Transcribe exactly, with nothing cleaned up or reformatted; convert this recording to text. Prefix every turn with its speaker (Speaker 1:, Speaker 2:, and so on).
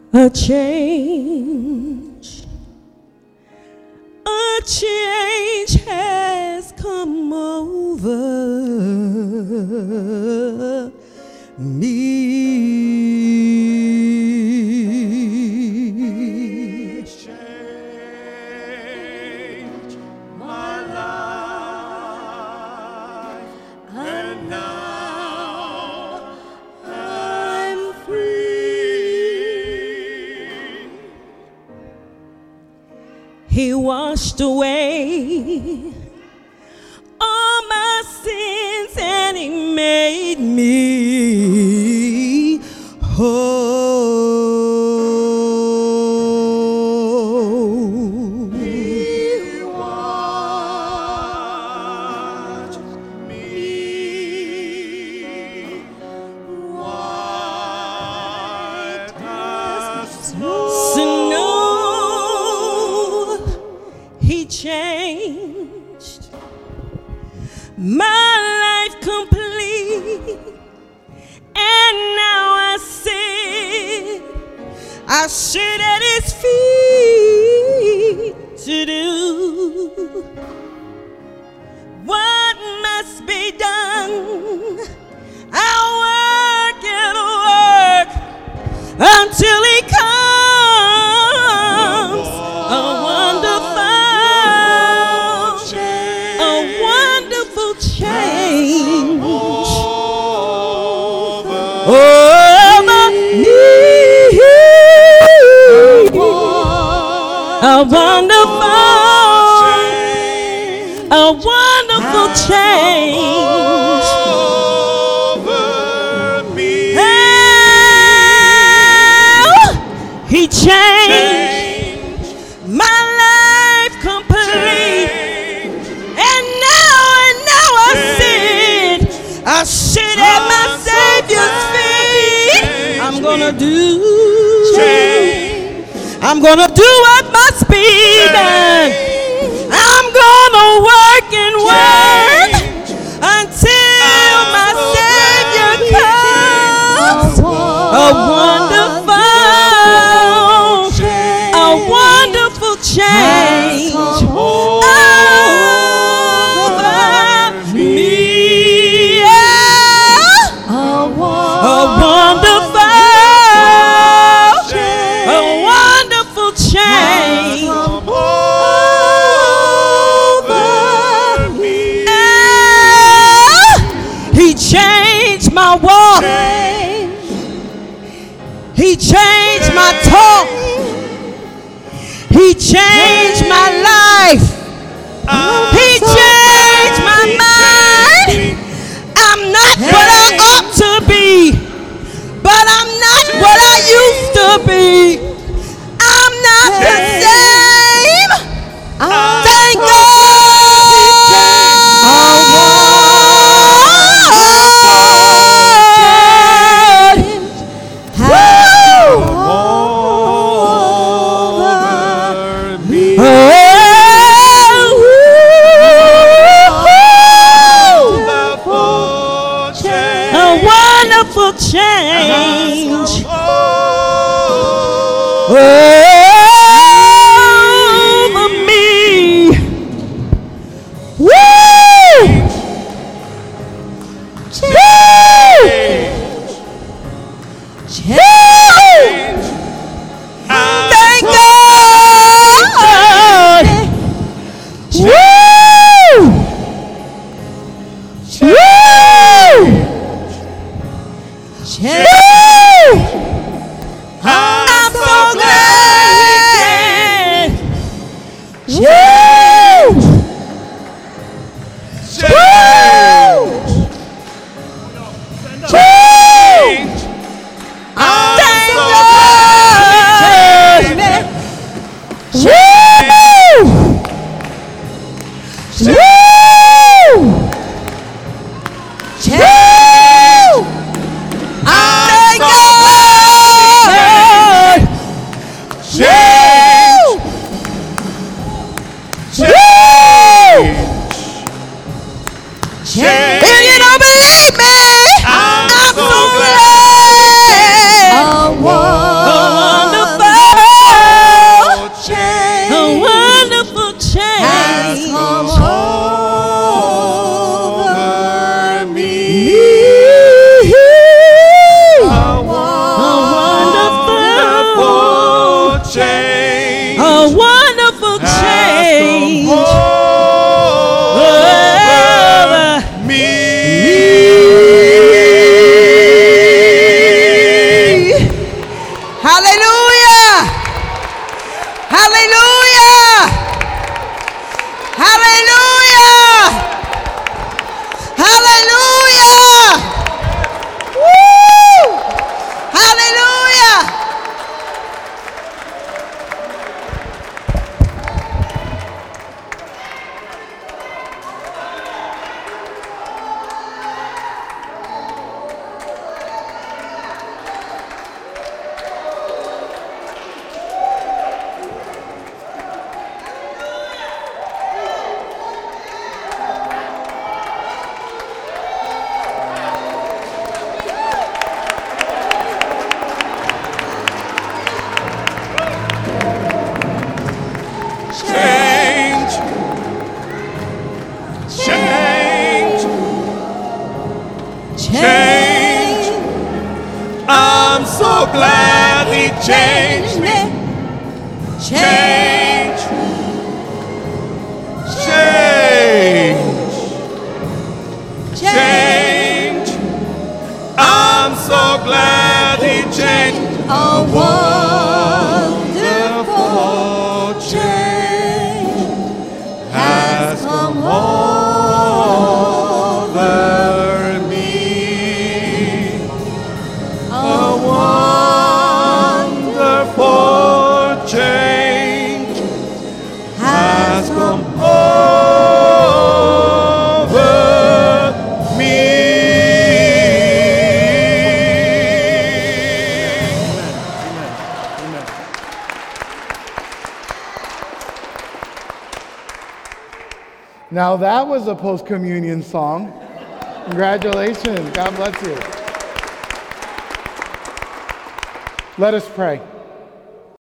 Speaker 1: A change, a change has come over me.
Speaker 2: Change my life, and now I'm free.
Speaker 1: He washed away all my sins and he made me whole.
Speaker 2: He washed me white as snow.
Speaker 1: Smooth, he changed my life complete, and now I sit, I sit at his feet to do what must be done. I'll work and work until he comes. A wonderful, a wonderful change over me. A wonderful, a wonderful change
Speaker 2: over me.
Speaker 1: He changed my life complete, and now, and now I sit, I sit at my Savior's feet. I'm gonna do, I'm gonna do what must be done. I'm gonna work and work until my Savior comes. A wonderful, a wonderful change over me. Yeah. A wonderful, a wonderful change over me. Yeah. He changed my walk. He changed my talk. He changed my life. He changed my mind. I'm not what I ought to be, but I'm not what I used to be. I'm not the same. Thank God. Wonderful change over me. Woo! Change. Change. Thank God. Woo! I'm so glad. Woo! Change. Thank God. Woo! Woo! Change. Hallelujah. Hallelujah. Woo. Hallelujah.
Speaker 2: Change. Change. Change. I'm so glad he changed me. Change. Change. Change. I'm so glad he changed.
Speaker 1: A wonderful
Speaker 2: change has come over me. A wonderful change has come over me.
Speaker 3: Now that was a post-communion song. Congratulations. God bless you. Let us pray.